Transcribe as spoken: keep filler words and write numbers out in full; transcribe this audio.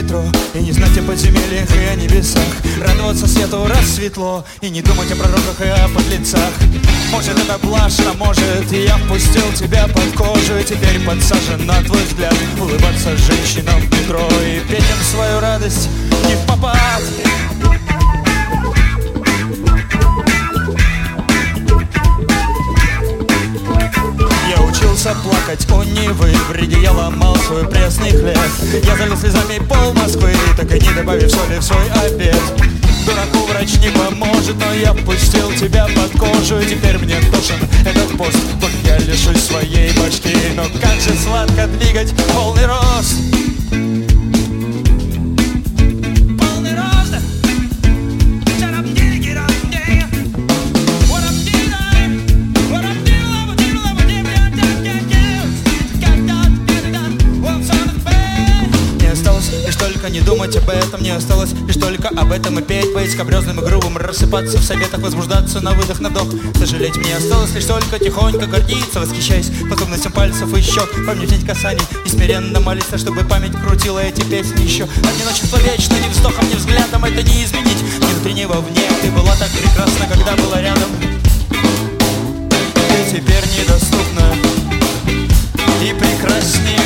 метро и не знать о подземельях и о небесах, радоваться свету раз светло и не думать о пророках и о подлецах. Может, это блажь, а может, и я впустил тебя под кожу, и теперь подсажен на твой взгляд улыбаться женщинам в метро и петь им свою радость не в попад. Я учился плакать у Невы, в Риге я ломал свой пресный хлеб. Я залил слезами пол Москвы, так и не добавив соли в свой обед. Дураку врач не поможет, но я пустил тебя под кожу, и теперь мне тошен этот пост, вот я лишусь своей башки. Но как же сладко двигать полный рост. Не думать об этом, не осталось лишь только об этом и петь, быть скабрёзным и грубым, рассыпаться в советах, возбуждаться на выдох, на вдох. Сожалеть мне осталось лишь только тихонько гордиться, восхищаясь способностью пальцев и щек, помнить касаний и смиренно молиться, чтобы память крутила эти песни еще. Одиночество вечно, ни вздохом, ни взглядом это не изменить. Ни внутри, ни вовне, ты была так прекрасна, когда была рядом. Ты теперь недоступна и прекраснее